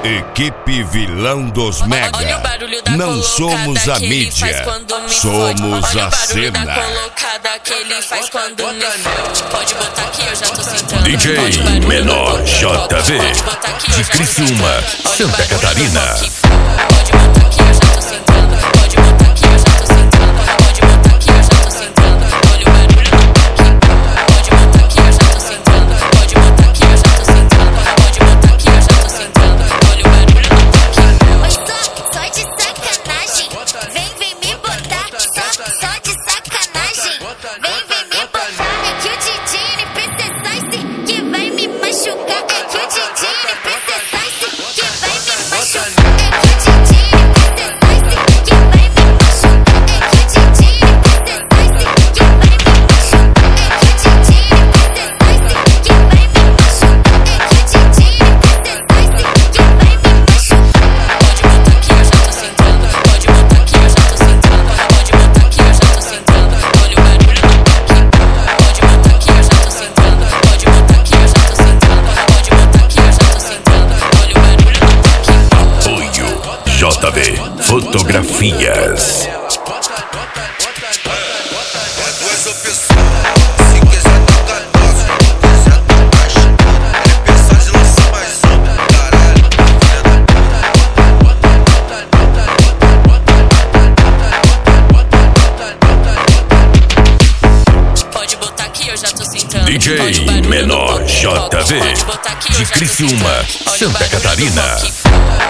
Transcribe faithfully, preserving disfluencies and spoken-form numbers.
Equipe Vilão dos Mega. Não somos a mídia, somos a cena. Pode botar aqui, eu já tô sentando. D J Menor J V de Criciúma, Santa Catarina. Pode botar aqui, eu já tô sentando. Pode botar aqui, eu já tô sentando. Pode botar aqui, eu já tô sentando. Olha o barulho aqui. Pode botar aqui, eu já tô sentando. Pode botar aqui, eu já tô sentando. Pode botar aqui, eu já tô sentando. Olha o barulho aqui. Oi, só, só de sacanagem. Vem, vem me botar. Só, só de sacanagem. Vem, vem me botar. É que o D J N P C Size que vai me machucar. É que o D J N P C Size que vai me machucar. É que o D J N P C Size que vai me machucar. É que o D J N P C Size que vai me machucar. É que o D J N P C Size que vai me machucar. É que o D J N P C Size que vai me machucar. Pode botar aqui, eu já tô sentando. Pode botar aqui, eu já tô sentando. Pode botar aqui, eu já tô sentando. Olha o barulho aqui. Pode botar aqui, eu já tô sentando. Pode botar aqui, eu já tô sentando. Pode botar aqui, eu já tô sentando. Olha o barulho aqui. Apoio J V Fotografias. Duas opções, se quiser tocar nossa, se quiser tocar chata. Ele pensa de lançar mais um, caralho, filha da puta. Pode botar aqui, eu já tô sentando. D J Olha o barulho Menor do J V Pode botar aqui, eu de já tô Criciúma, sentando. Olha o Santa barulho do Catarina. aqui.